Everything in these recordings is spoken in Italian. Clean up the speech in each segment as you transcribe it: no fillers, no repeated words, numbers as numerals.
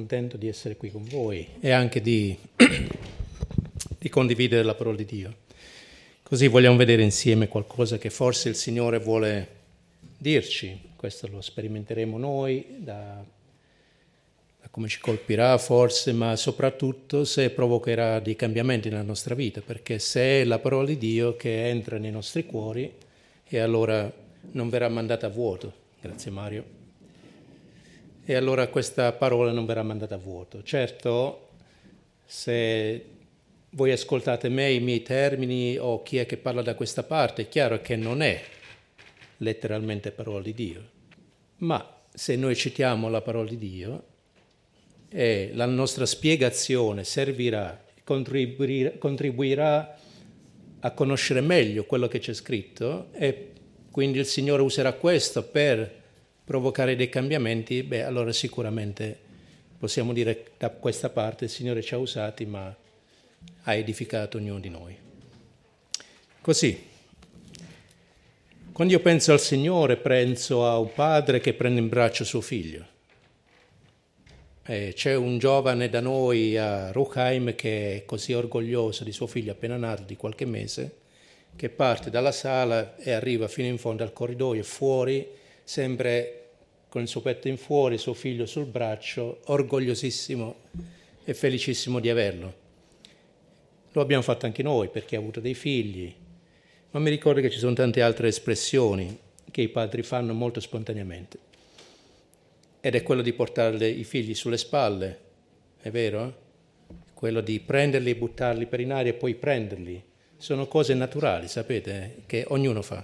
contento di essere qui con voi e anche di condividere la parola di Dio. Così vogliamo vedere insieme qualcosa che forse il Signore vuole dirci. Questo lo sperimenteremo noi, da come ci colpirà forse, ma soprattutto se provocherà dei cambiamenti nella nostra vita, perché se è la parola di Dio che entra nei nostri cuori, e allora non verrà mandata a vuoto. Grazie Mario. E allora questa parola non verrà mandata a vuoto. Certo, se voi ascoltate me, i miei termini, o chi è che parla da questa parte, è chiaro che non è letteralmente parola di Dio. Ma se noi citiamo la parola di Dio, e la nostra spiegazione servirà, contribuirà a conoscere meglio quello che c'è scritto, e quindi il Signore userà questo per provocare dei cambiamenti, allora sicuramente possiamo dire da questa parte il Signore ci ha usati, ma ha edificato ognuno di noi. Così, quando io penso al Signore, penso a un padre che prende in braccio suo figlio. C'è un giovane da noi a Ruchheim che è così orgoglioso di suo figlio appena nato, di qualche mese, che parte dalla sala e arriva fino in fondo al corridoio, fuori, sempre con il suo petto in fuori, suo figlio sul braccio, orgogliosissimo e felicissimo di averlo. Lo abbiamo fatto anche noi perché ha avuto dei figli, ma mi ricordo che ci sono tante altre espressioni che i padri fanno molto spontaneamente. Ed è quello di portare i figli sulle spalle, è vero? Quello di prenderli e buttarli per in aria e poi prenderli. Sono cose naturali, sapete, che ognuno fa.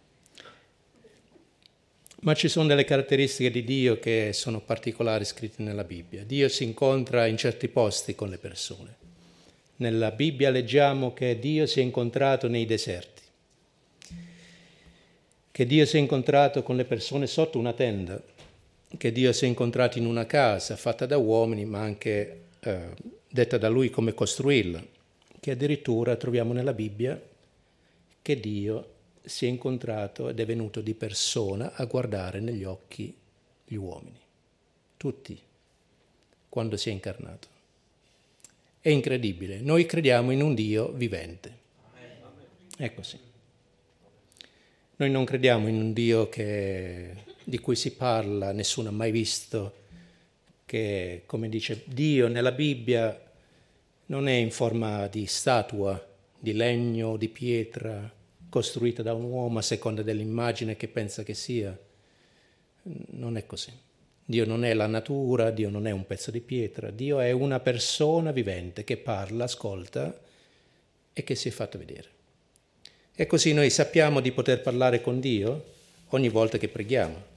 Ma ci sono delle caratteristiche di Dio che sono particolari scritte nella Bibbia. Dio si incontra in certi posti con le persone. Nella Bibbia leggiamo che Dio si è incontrato nei deserti, che Dio si è incontrato con le persone sotto una tenda, che Dio si è incontrato in una casa fatta da uomini, ma anche detta da Lui come costruirla, che addirittura troviamo nella Bibbia che Dio si è incontrato ed è venuto di persona a guardare negli occhi gli uomini, tutti, quando si è incarnato. È incredibile, noi crediamo in un Dio vivente, è così. Noi non crediamo in un Dio di cui si parla, nessuno ha mai visto, che, come dice Dio nella Bibbia, non è in forma di statua, di legno, di pietra, costruita da un uomo a seconda dell'immagine che pensa che sia. Non è così. Dio non è la natura, Dio non è un pezzo di pietra, Dio è una persona vivente che parla, ascolta e che si è fatto vedere. E così noi sappiamo di poter parlare con Dio ogni volta che preghiamo.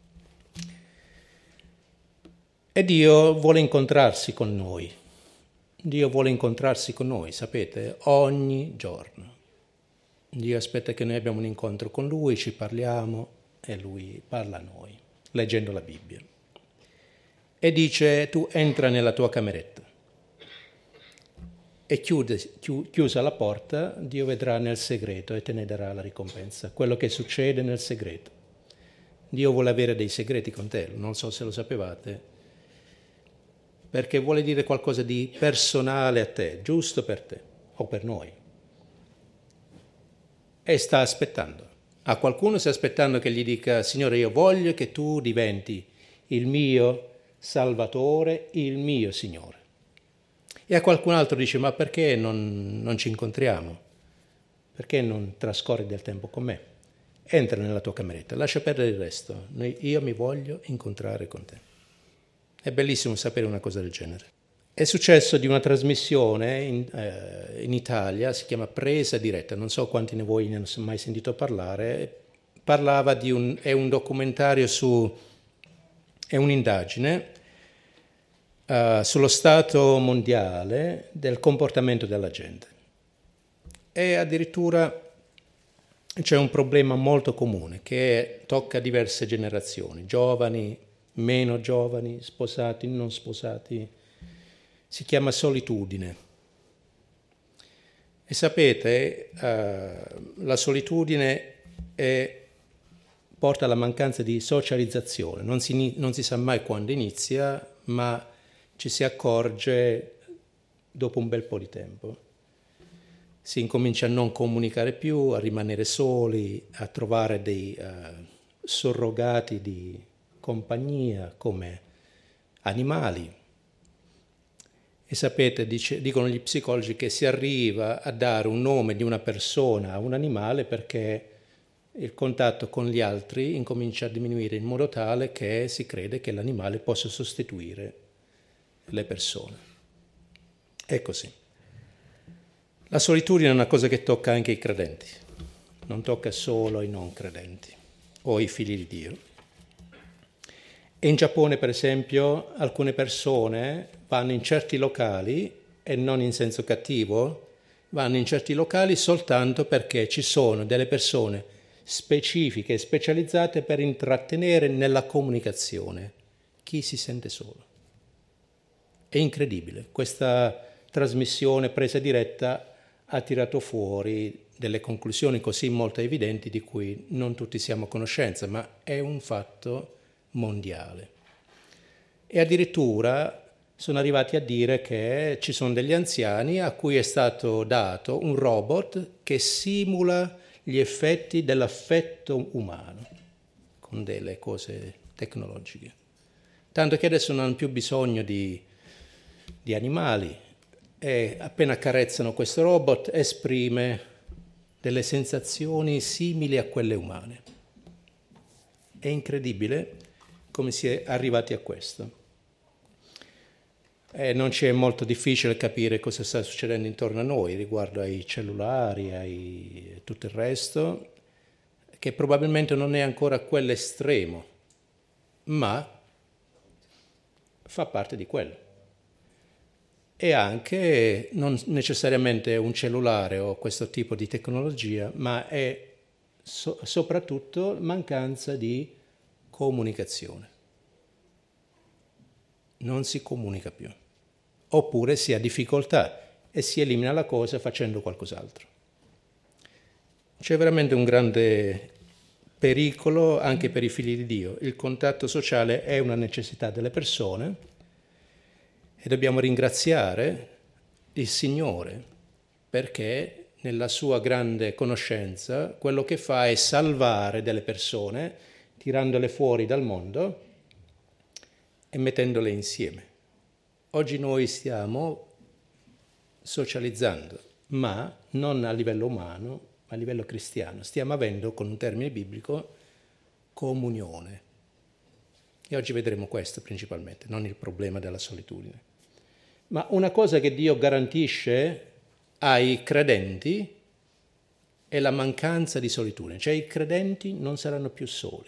E Dio vuole incontrarsi con noi. Dio vuole incontrarsi con noi, sapete, ogni giorno. Dio aspetta che noi abbiamo un incontro con Lui, ci parliamo e Lui parla a noi, leggendo la Bibbia. E dice, tu entra nella tua cameretta. E chiusa la porta, Dio vedrà nel segreto e te ne darà la ricompensa, quello che succede nel segreto. Dio vuole avere dei segreti con te, non so se lo sapevate, perché vuole dire qualcosa di personale a te, giusto per te o per noi. E sta aspettando. A qualcuno sta aspettando che gli dica, Signore, io voglio che tu diventi il mio Salvatore, il mio Signore. E a qualcun altro dice, ma perché non ci incontriamo? Perché non trascorri del tempo con me? Entra nella tua cameretta, lascia perdere il resto. Io mi voglio incontrare con te. È bellissimo sapere una cosa del genere. È successo di una trasmissione in Italia, si chiama Presa Diretta, non so quanti di voi ne hanno mai sentito parlare, parlava è un documentario è un'indagine sullo stato mondiale del comportamento della gente. E addirittura c'è un problema molto comune che tocca diverse generazioni, giovani, meno giovani, sposati, non sposati. Si chiama solitudine. E sapete, la solitudine porta alla mancanza di socializzazione. Non si sa mai quando inizia, ma ci si accorge dopo un bel po' di tempo. Si incomincia a non comunicare più, a rimanere soli, a trovare dei surrogati di compagnia come animali. E sapete, dicono gli psicologi che si arriva a dare un nome di una persona a un animale perché il contatto con gli altri incomincia a diminuire in modo tale che si crede che l'animale possa sostituire le persone. È così. La solitudine è una cosa che tocca anche i credenti, non tocca solo i non credenti o i figli di Dio. E in Giappone, per esempio, alcune persone vanno in certi locali, e non in senso cattivo, vanno in certi locali soltanto perché ci sono delle persone specifiche e specializzate per intrattenere nella comunicazione chi si sente solo. È incredibile, questa trasmissione presa diretta ha tirato fuori delle conclusioni così molto evidenti di cui non tutti siamo a conoscenza, ma è un fatto mondiale. E addirittura sono arrivati a dire che ci sono degli anziani a cui è stato dato un robot che simula gli effetti dell'affetto umano con delle cose tecnologiche. Tanto che adesso non hanno più bisogno di animali e appena carezzano questo robot esprime delle sensazioni simili a quelle umane. È incredibile come si è arrivati a questo. Non ci è molto difficile capire cosa sta succedendo intorno a noi riguardo ai cellulari, a tutto il resto, che probabilmente non è ancora quell'estremo, ma fa parte di quello. E anche non necessariamente un cellulare o questo tipo di tecnologia, ma è soprattutto mancanza di comunicazione. Non si comunica più. Oppure si ha difficoltà e si elimina la cosa facendo qualcos'altro. C'è veramente un grande pericolo anche per i figli di Dio. Il contatto sociale è una necessità delle persone e dobbiamo ringraziare il Signore perché nella sua grande conoscenza quello che fa è salvare delle persone tirandole fuori dal mondo e mettendole insieme. Oggi noi stiamo socializzando, ma non a livello umano, ma a livello cristiano. Stiamo avendo, con un termine biblico, comunione. E oggi vedremo questo principalmente, non il problema della solitudine. Ma una cosa che Dio garantisce ai credenti è la mancanza di solitudine. Cioè i credenti non saranno più soli.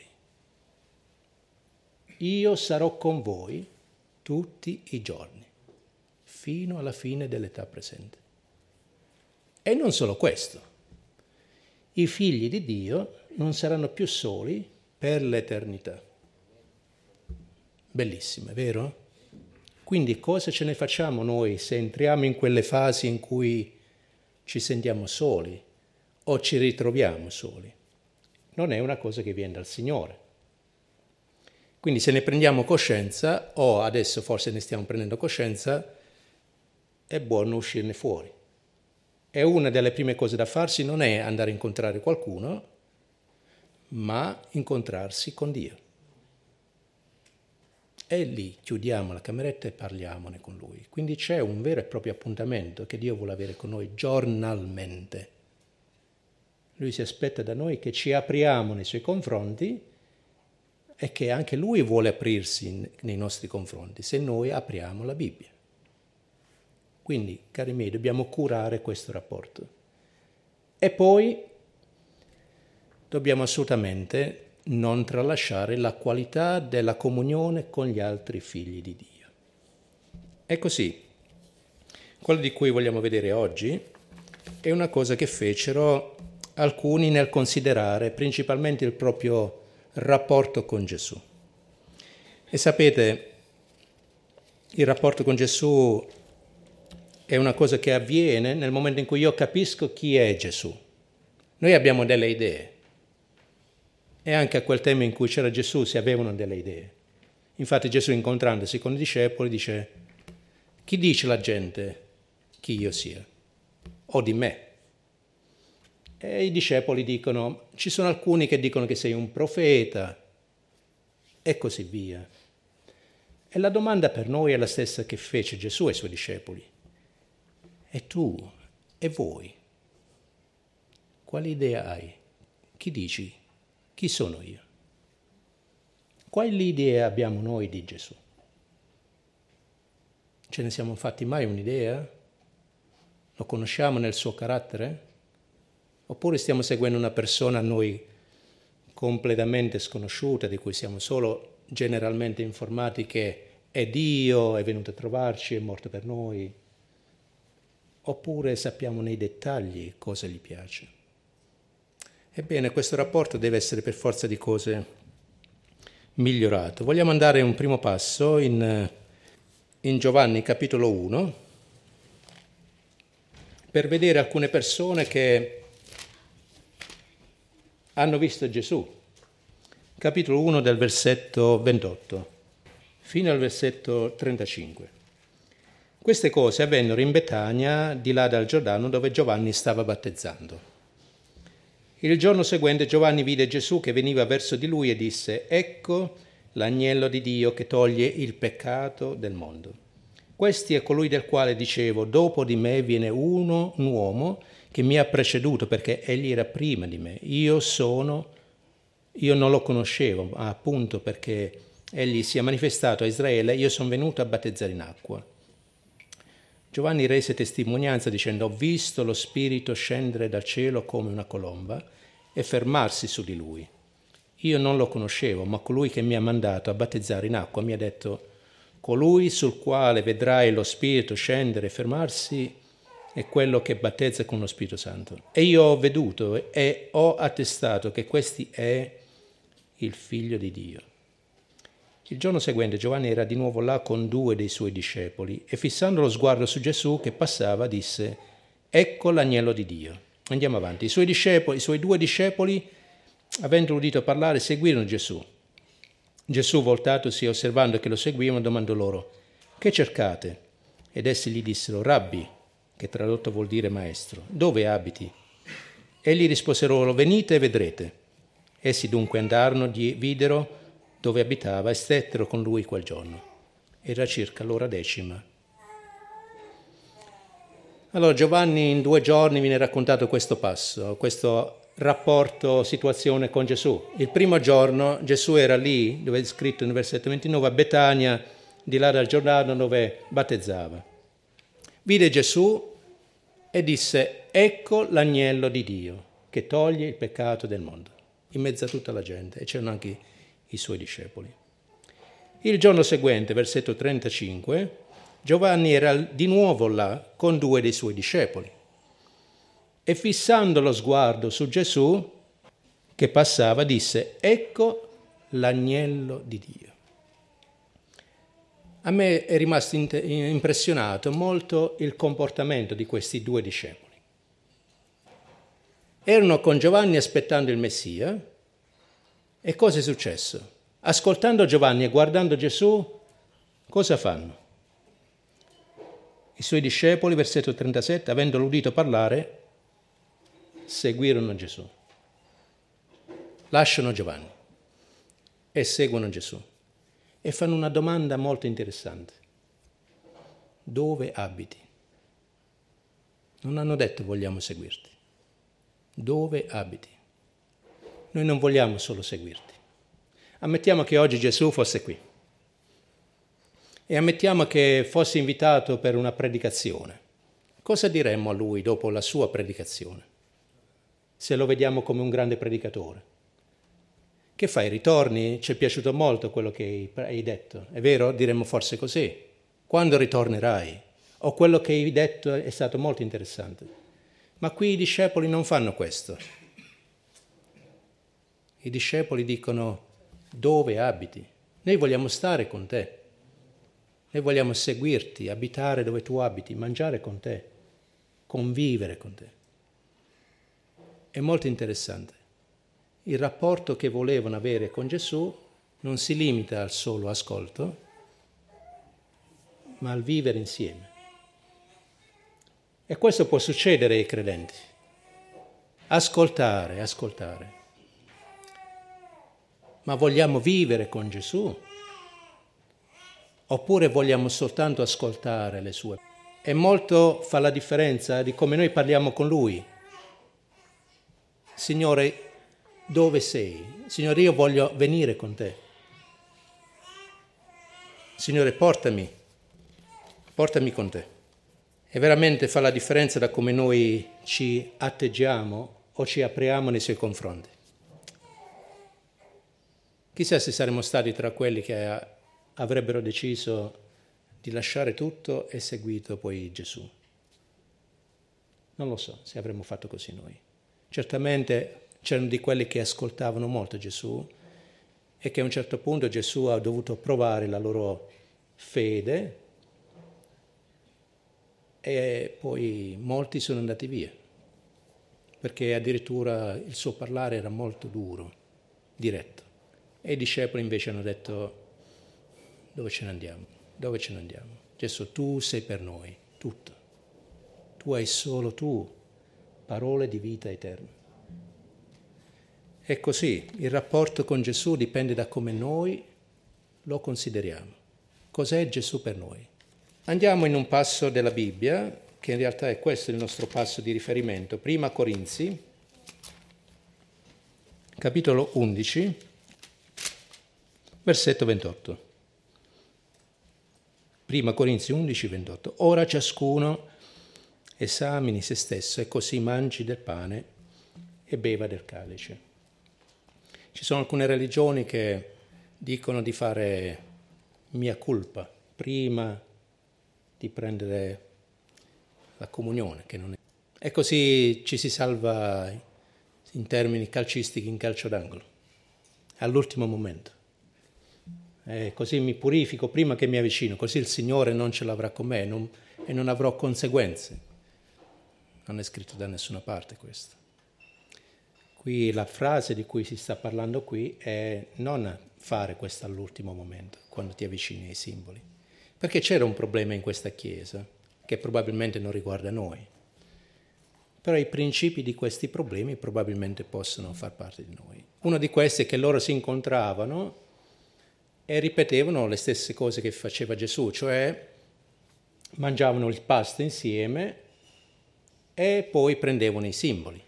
Io sarò con voi tutti i giorni, fino alla fine dell'età presente. E non solo questo, i figli di Dio non saranno più soli per l'eternità. Bellissimo, è vero? Quindi cosa ce ne facciamo noi se entriamo in quelle fasi in cui ci sentiamo soli o ci ritroviamo soli? Non è una cosa che viene dal Signore. Quindi se ne prendiamo coscienza, o adesso forse ne stiamo prendendo coscienza, è buono uscirne fuori. E una delle prime cose da farsi non è andare a incontrare qualcuno, ma incontrarsi con Dio. E lì chiudiamo la cameretta e parliamone con Lui. Quindi c'è un vero e proprio appuntamento che Dio vuole avere con noi giornalmente. Lui si aspetta da noi che ci apriamo nei Suoi confronti e che anche Lui vuole aprirsi nei nostri confronti se noi apriamo la Bibbia. Quindi, cari miei, dobbiamo curare questo rapporto. E poi dobbiamo assolutamente non tralasciare la qualità della comunione con gli altri figli di Dio. E così, quello di cui vogliamo vedere oggi è una cosa che fecero alcuni nel considerare principalmente il proprio rapporto con Gesù. E sapete, il rapporto con Gesù è una cosa che avviene nel momento in cui io capisco chi è Gesù. Noi abbiamo delle idee. E anche a quel tempo in cui c'era Gesù si avevano delle idee. Infatti Gesù, incontrandosi con i discepoli, dice: Chi dice la gente chi io sia? O di me? E i discepoli dicono, ci sono alcuni che dicono che sei un profeta e così via. E la domanda per noi è la stessa che fece Gesù ai suoi discepoli. E tu? E voi? Quale idea hai? Chi dici? Chi sono io? Quale idea abbiamo noi di Gesù? Ce ne siamo fatti mai un'idea? Lo conosciamo nel suo carattere? Oppure stiamo seguendo una persona a noi completamente sconosciuta, di cui siamo solo generalmente informati che è Dio, è venuto a trovarci, è morto per noi? Oppure sappiamo nei dettagli cosa gli piace? Ebbene, questo rapporto deve essere per forza di cose migliorato. Vogliamo andare un primo passo in Giovanni capitolo 1 per vedere alcune persone che hanno visto Gesù. Capitolo 1 del versetto 28 fino al versetto 35. Queste cose avvennero in Betania, di là dal Giordano, dove Giovanni stava battezzando. Il giorno seguente Giovanni vide Gesù che veniva verso di lui e disse: «Ecco l'agnello di Dio che toglie il peccato del mondo. Questi è colui del quale dicevo: dopo di me viene un uomo che mi ha preceduto, perché egli era prima di me. Io non lo conoscevo, ma appunto perché egli si è manifestato a Israele, io sono venuto a battezzare in acqua». Giovanni rese testimonianza dicendo: «Ho visto lo Spirito scendere dal cielo come una colomba e fermarsi su di lui. Io non lo conoscevo, ma colui che mi ha mandato a battezzare in acqua mi ha detto: colui sul quale vedrai lo Spirito scendere e fermarsi è quello che battezza con lo Spirito Santo. E io ho veduto e ho attestato che questi è il Figlio di Dio». Il giorno seguente Giovanni era di nuovo là con 2 dei suoi discepoli e fissando lo sguardo su Gesù che passava disse: «Ecco l'agnello di Dio». Andiamo avanti. I suoi 2 discepoli, avendo udito parlare, seguirono Gesù. Gesù, voltatosi e osservando che lo seguivano, domandò loro: «Che cercate?» Ed essi gli dissero: «Rabbi», che tradotto vuol dire maestro, «dove abiti?» Egli rispose loro: «Venite e vedrete». Essi dunque andarono, videro dove abitava e stettero con lui quel giorno. Era circa l'ora 10. Allora Giovanni in 2 giorni viene raccontato questo passo, questo rapporto, situazione con Gesù. Il primo giorno Gesù era lì, dove è scritto nel versetto 29, a Betania, di là dal Giordano, dove battezzava. Vide Gesù e disse: «Ecco l'agnello di Dio che toglie il peccato del mondo», in mezzo a tutta la gente, e c'erano anche i suoi discepoli. Il giorno seguente, versetto 35, Giovanni era di nuovo là con 2 dei suoi discepoli e fissando lo sguardo su Gesù che passava disse: «Ecco l'agnello di Dio». A me è rimasto impressionato molto il comportamento di questi 2 discepoli. Erano con Giovanni aspettando il Messia. E cosa è successo? Ascoltando Giovanni e guardando Gesù, cosa fanno? I suoi discepoli, versetto 37, avendolo udito parlare, seguirono Gesù. Lasciano Giovanni e seguono Gesù. E fanno una domanda molto interessante. Dove abiti? Non hanno detto vogliamo seguirti. Dove abiti? Noi non vogliamo solo seguirti. Ammettiamo che oggi Gesù fosse qui e ammettiamo che fosse invitato per una predicazione. Cosa diremmo a lui dopo la sua predicazione? Se lo vediamo come un grande predicatore. Che fai? Ritorni? Ci è piaciuto molto quello che hai detto. È vero? Diremmo forse così. Quando ritornerai? O quello che hai detto è stato molto interessante. Ma qui i discepoli non fanno questo. I discepoli dicono: dove abiti? Noi vogliamo stare con te. Noi vogliamo seguirti, abitare dove tu abiti, mangiare con te, convivere con te. È molto interessante. Il rapporto che volevano avere con Gesù non si limita al solo ascolto, ma al vivere insieme. E questo può succedere ai credenti. Ascoltare. Ma vogliamo vivere con Gesù? Oppure vogliamo soltanto ascoltare le sue? E molto fa la differenza di come noi parliamo con Lui. Signore, dove sei? Signore, io voglio venire con te. Signore, portami con te. E veramente fa la differenza da come noi ci atteggiamo o ci apriamo nei suoi confronti. Chissà se saremmo stati tra quelli che avrebbero deciso di lasciare tutto e seguito poi Gesù. Non lo so se avremmo fatto così noi. Certamente c'erano di quelli che ascoltavano molto Gesù e che a un certo punto Gesù ha dovuto provare la loro fede e poi molti sono andati via, perché addirittura il suo parlare era molto duro, diretto. E i discepoli invece hanno detto: dove ce ne andiamo? Dove ce ne andiamo? Gesù, tu sei per noi, tutto. Tu hai solo tu parole di vita eterna. E così il rapporto con Gesù dipende da come noi lo consideriamo. Cos'è Gesù per noi? Andiamo in un passo della Bibbia, che in realtà è questo il nostro passo di riferimento. Prima Corinzi, capitolo 11, versetto 28. Prima Corinzi 11, 28. Ora ciascuno esamini se stesso e così mangi del pane e beva del calice. Ci sono alcune religioni che dicono di fare mia culpa prima di prendere la comunione, che non è. E così ci si salva in termini calcistici in calcio d'angolo, all'ultimo momento. E così mi purifico prima che mi avvicino, così il Signore non ce l'avrà con me e non avrò conseguenze. Non è scritto da nessuna parte questo. Qui la frase di cui si sta parlando qui è non fare questo all'ultimo momento, quando ti avvicini ai simboli. Perché c'era un problema in questa Chiesa, che probabilmente non riguarda noi. Però i principi di questi problemi probabilmente possono far parte di noi. Uno di questi è che loro si incontravano e ripetevano le stesse cose che faceva Gesù, cioè mangiavano il pasto insieme e poi prendevano i simboli.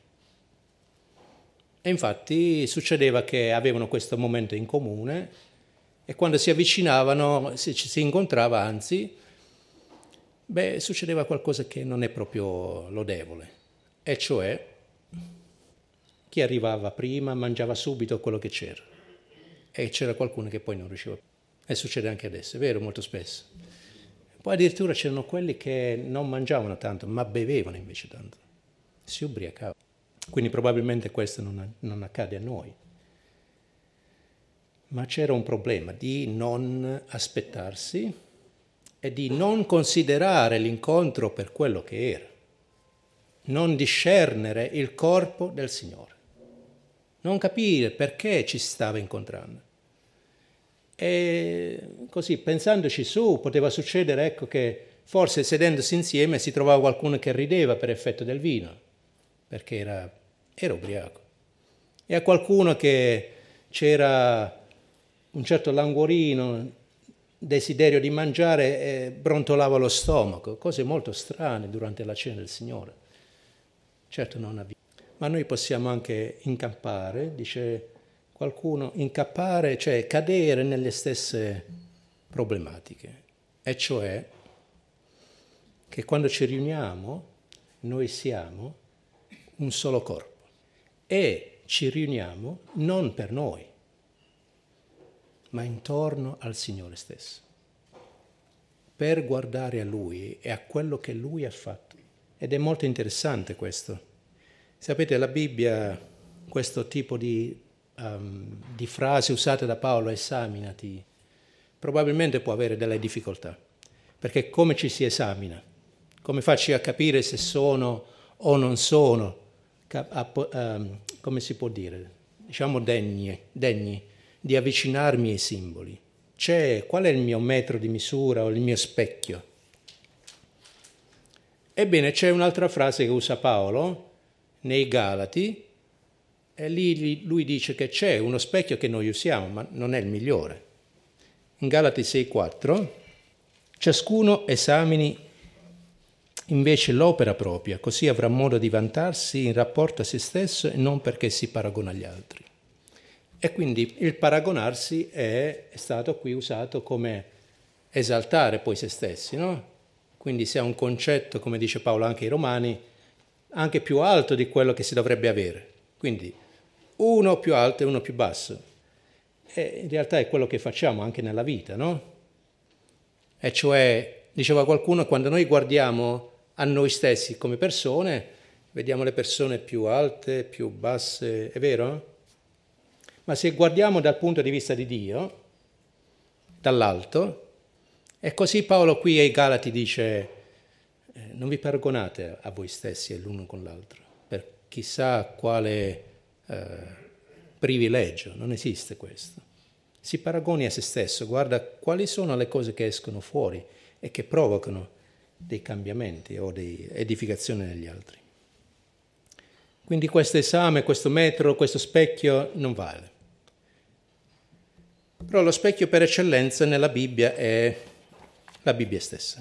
E infatti succedeva che avevano questo momento in comune e quando si avvicinavano, si incontrava, anzi, succedeva qualcosa che non è proprio lodevole, e cioè chi arrivava prima mangiava subito quello che c'era e c'era qualcuno che poi non riusciva più. E succede anche adesso, è vero, molto spesso. Poi addirittura c'erano quelli che non mangiavano tanto, ma bevevano invece tanto, si ubriacavano. Quindi probabilmente questo non accade a noi. Ma c'era un problema di non aspettarsi e di non considerare l'incontro per quello che era, non discernere il corpo del Signore, non capire perché ci stava incontrando. E così, pensandoci su, poteva succedere, ecco, che forse sedendosi insieme si trovava qualcuno che rideva per effetto del vino, perché era ubriaco. E a qualcuno che c'era un certo languorino, desiderio di mangiare, e brontolava lo stomaco, cose molto strane durante la cena del Signore. Certo non abbiamo. Ma noi possiamo anche incappare, dice qualcuno, incappare, cioè cadere nelle stesse problematiche. E cioè che quando ci riuniamo noi siamo un solo corpo e ci riuniamo non per noi, ma intorno al Signore stesso, per guardare a Lui e a quello che Lui ha fatto. Ed è molto interessante questo. Sapete, la Bibbia, questo tipo di frase usate da Paolo, esaminati, probabilmente può avere delle difficoltà, perché come ci si esamina? Come faccio a capire se sono o non sono, come si può dire, diciamo degni di avvicinarmi ai simboli? qual è il mio metro di misura o il mio specchio? Ebbene, c'è un'altra frase che usa Paolo nei Galati, e lì lui dice che c'è uno specchio che noi usiamo, ma non è il migliore. In Galati 6,4, ciascuno esamini invece l'opera propria, così avrà modo di vantarsi in rapporto a se stesso e non perché si paragona agli altri. E quindi il paragonarsi è stato qui usato come esaltare poi se stessi, no? Quindi si ha un concetto, come dice Paolo anche ai Romani, anche più alto di quello che si dovrebbe avere. Quindi uno più alto e uno più basso. E in realtà è quello che facciamo anche nella vita, no? E cioè, diceva qualcuno, quando noi guardiamo a noi stessi come persone, vediamo le persone più alte, più basse, è vero? Ma se guardiamo dal punto di vista di Dio, dall'alto, e così Paolo qui ai Galati dice, non vi paragonate a voi stessi e l'uno con l'altro, per chissà quale privilegio, non esiste questo. Si paragoni a se stesso, guarda quali sono le cose che escono fuori e che provocano dei cambiamenti o di edificazione negli altri. Quindi questo esame, questo metro, questo specchio non vale. Però lo specchio per eccellenza nella Bibbia è la Bibbia stessa.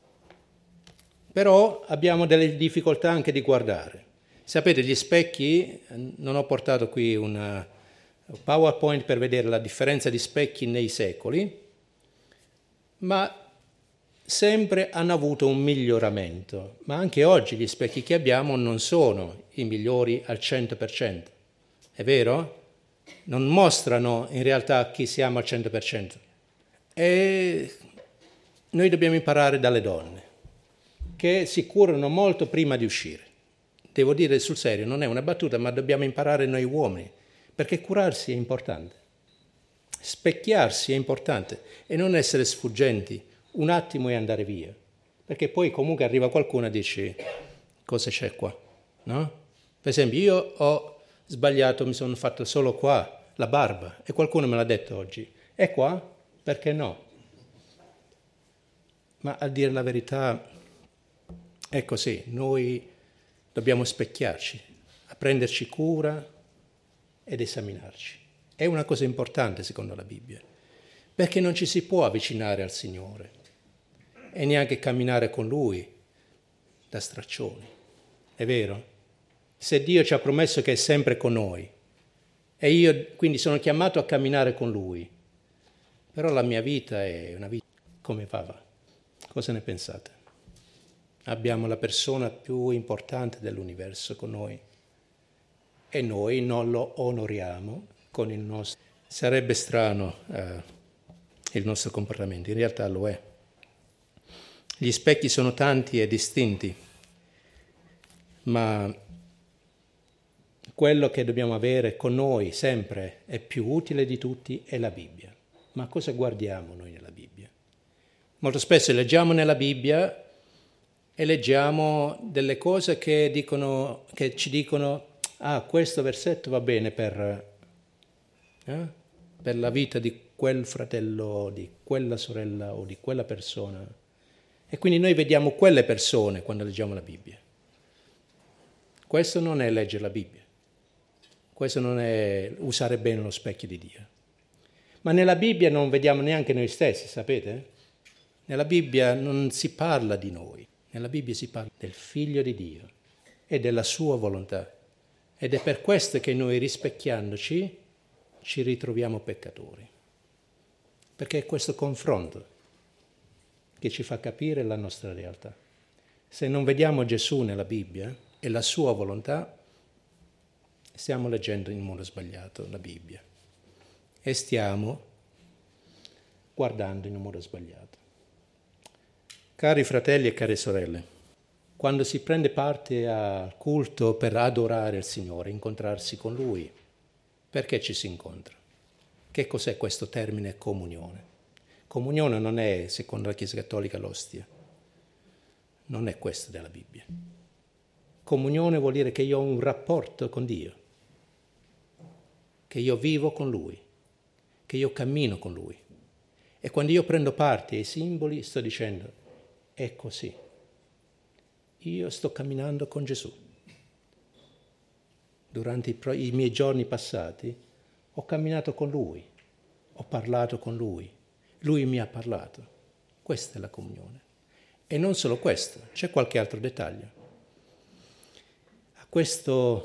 Però abbiamo delle difficoltà anche di guardare. Sapete, gli specchi, non ho portato qui un PowerPoint per vedere la differenza di specchi nei secoli, ma sempre hanno avuto un miglioramento, ma anche oggi gli specchi che abbiamo non sono i migliori al 100%, è vero? Non mostrano in realtà chi siamo al 100%. E noi dobbiamo imparare dalle donne, che si curano molto prima di uscire. Devo dire sul serio, non è una battuta, ma dobbiamo imparare noi uomini, perché curarsi è importante, specchiarsi è importante e non essere sfuggenti un attimo e andare via, perché poi comunque arriva qualcuno e dice cosa c'è qua, no? Per esempio io ho sbagliato, mi sono fatto solo qua la barba e qualcuno me l'ha detto oggi, è qua? Perché no? Ma a dire la verità è così, noi dobbiamo specchiarci, a prenderci cura ed esaminarci. È una cosa importante secondo la Bibbia, perché non ci si può avvicinare al Signore e neanche camminare con Lui da straccioni, è vero? Se Dio ci ha promesso che è sempre con noi e io quindi sono chiamato a camminare con Lui, però la mia vita è una vita come va? Cosa ne pensate? Abbiamo la persona più importante dell'universo con noi e noi non lo onoriamo con il nostro. Sarebbe strano il nostro comportamento, in realtà lo è. Gli specchi sono tanti e distinti, ma quello che dobbiamo avere con noi sempre è più utile di tutti è la Bibbia. Ma cosa guardiamo noi nella Bibbia? Molto spesso leggiamo nella Bibbia e leggiamo delle cose che ci dicono questo versetto va bene per la vita di quel fratello, di quella sorella o di quella persona. E quindi noi vediamo quelle persone quando leggiamo la Bibbia. Questo non è leggere la Bibbia. Questo non è usare bene lo specchio di Dio. Ma nella Bibbia non vediamo neanche noi stessi, sapete? Nella Bibbia non si parla di noi. Nella Bibbia si parla del Figlio di Dio e della sua volontà. Ed è per questo che noi, rispecchiandoci, ci ritroviamo peccatori. Perché è questo confronto che ci fa capire la nostra realtà. Se non vediamo Gesù nella Bibbia e la sua volontà, stiamo leggendo in modo sbagliato la Bibbia e stiamo guardando in un modo sbagliato. Cari fratelli e care sorelle, quando si prende parte al culto per adorare il Signore, incontrarsi con Lui, perché ci si incontra? Che cos'è questo termine comunione? Comunione non è, secondo la Chiesa Cattolica, l'ostia. Non è questo della Bibbia. Comunione vuol dire che io ho un rapporto con Dio, che io vivo con Lui, che io cammino con Lui. E quando io prendo parte ai simboli sto dicendo, è così. Io sto camminando con Gesù. Durante i miei giorni passati ho camminato con Lui, ho parlato con Lui, Lui mi ha parlato. Questa è la comunione. E non solo questo, c'è qualche altro dettaglio. A questa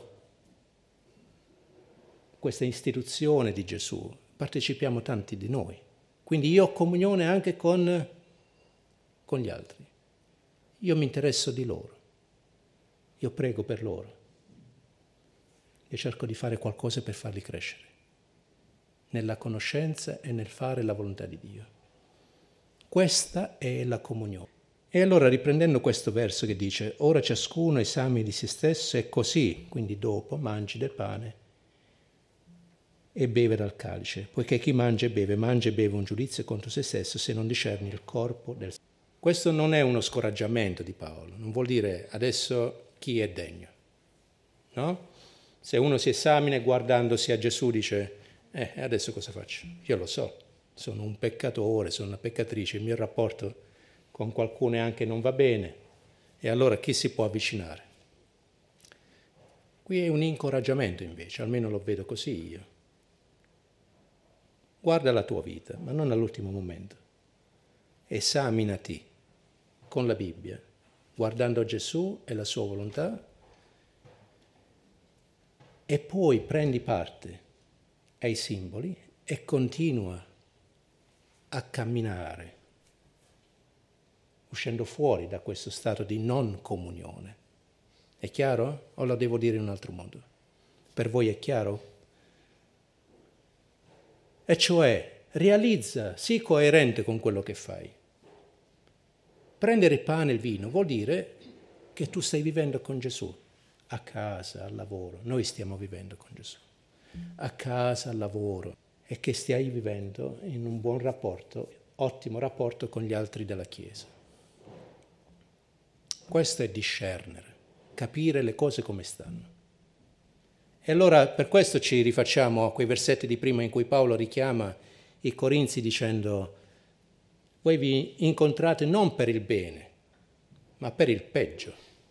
istituzione di Gesù partecipiamo tanti di noi. Quindi io ho comunione anche con gli altri. Io mi interesso di loro. Io prego per loro. Io cerco di fare qualcosa per farli crescere nella conoscenza e nel fare la volontà di Dio. Questa è la comunione. E allora riprendendo questo verso che dice ora ciascuno esamini di se stesso e così, quindi dopo, mangi del pane e beve dal calice, poiché chi mangia e beve un giudizio contro se stesso se non discerni il corpo del Signore. Questo non è uno scoraggiamento di Paolo, non vuol dire adesso chi è degno, no? Se uno si esamina guardandosi a Gesù dice adesso cosa faccio? Io lo so, sono un peccatore, sono una peccatrice, il mio rapporto con qualcuno anche non va bene, e allora chi si può avvicinare? Qui è un incoraggiamento invece, almeno lo vedo così io. Guarda la tua vita, ma non all'ultimo momento. Esaminati con la Bibbia, guardando Gesù e la sua volontà, e poi prendi parte ai simboli e continua a camminare, uscendo fuori da questo stato di non comunione. È chiaro? O lo devo dire in un altro modo? Per voi è chiaro? E cioè, realizza, sii coerente con quello che fai. Prendere il pane e il vino vuol dire che tu stai vivendo con Gesù, a casa, al lavoro. Noi stiamo vivendo con Gesù, a casa, al lavoro, e che stai vivendo in un buon rapporto, ottimo rapporto con gli altri della Chiesa. Questo è discernere, capire le cose come stanno. E allora per questo ci rifacciamo a quei versetti di prima in cui Paolo richiama i Corinzi dicendo voi vi incontrate non per il bene, ma per il peggio.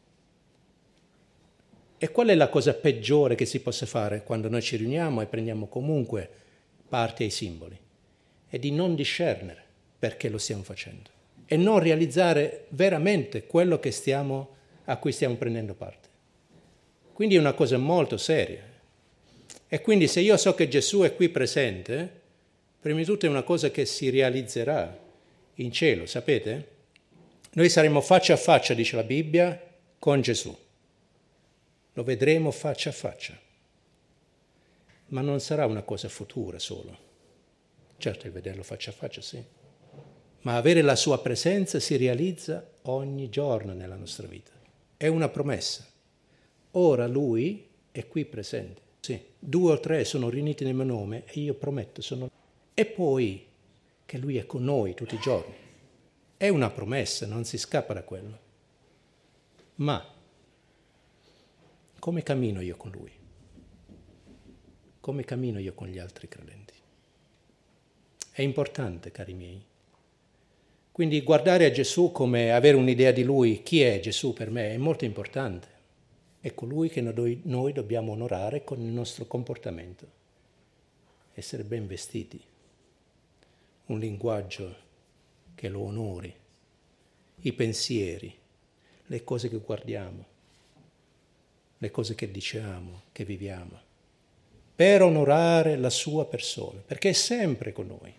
E qual è la cosa peggiore che si possa fare quando noi ci riuniamo e prendiamo comunque parte ai simboli? È di non discernere perché lo stiamo facendo e non realizzare veramente quello che a cui stiamo prendendo parte. Quindi è una cosa molto seria. E quindi se io so che Gesù è qui presente, prima di tutto è una cosa che si realizzerà in cielo, sapete? Noi saremo faccia a faccia, dice la Bibbia, con Gesù. Lo vedremo faccia a faccia. Ma non sarà una cosa futura solo. Certo, il vederlo faccia a faccia, sì. Ma avere la sua presenza si realizza ogni giorno nella nostra vita. È una promessa. Ora Lui è qui presente. Sì, 2 o 3 sono riuniti nel mio nome e io prometto, E poi che Lui è con noi tutti i giorni. È una promessa, non si scappa da quello. Ma come cammino io con Lui? Come cammino io con gli altri credenti? È importante, cari miei. Quindi guardare a Gesù come avere un'idea di Lui, chi è Gesù per me, è molto importante. È colui che noi dobbiamo onorare con il nostro comportamento. Essere ben vestiti. Un linguaggio che lo onori. I pensieri, le cose che guardiamo, le cose che diciamo, che viviamo. Per onorare la sua persona, perché è sempre con noi.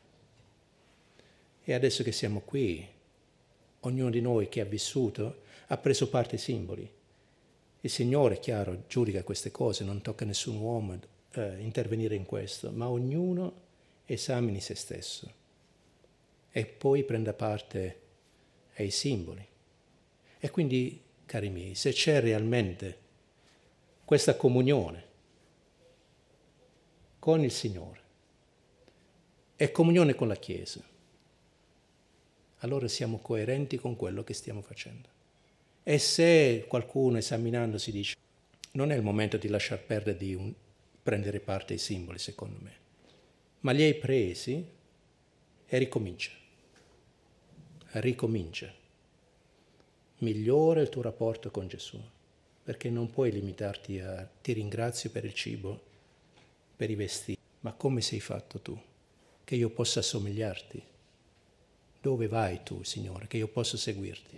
E adesso che siamo qui, ognuno di noi che ha vissuto ha preso parte ai simboli. Il Signore, chiaro, giudica queste cose, non tocca a nessun uomo intervenire in questo, ma ognuno esamini se stesso e poi prenda parte ai simboli. E quindi, cari miei, se c'è realmente questa comunione con il Signore e comunione con la Chiesa, allora siamo coerenti con quello che stiamo facendo. E se qualcuno esaminandosi dice non è il momento di lasciar perdere prendere parte ai simboli, secondo me, ma li hai presi e ricomincia. Ricomincia. Migliora il tuo rapporto con Gesù, perché non puoi limitarti a ti ringrazio per il cibo, per i vestiti, ma come sei fatto tu? Che io possa somigliarti. Dove vai tu, Signore, che io possa seguirti?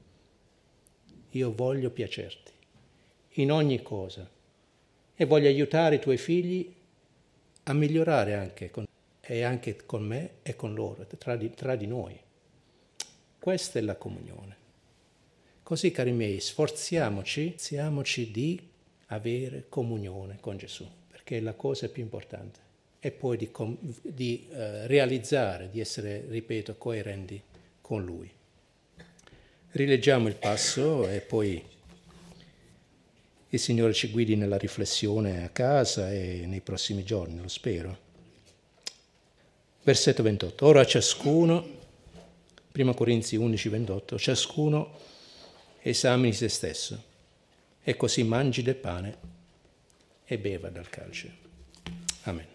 Io voglio piacerti in ogni cosa e voglio aiutare i tuoi figli a migliorare anche con me e con loro, tra di noi. Questa è la comunione. Così, cari miei, sforziamoci di avere comunione con Gesù, perché è la cosa più importante. E poi di realizzare, di essere, ripeto, coerenti con Lui. Rileggiamo il passo e poi il Signore ci guidi nella riflessione a casa e nei prossimi giorni, lo spero. Versetto 28. Ora ciascuno, 1 Corinzi 11, 28, ciascuno esamini se stesso e così mangi del pane e beva dal calce. Amen.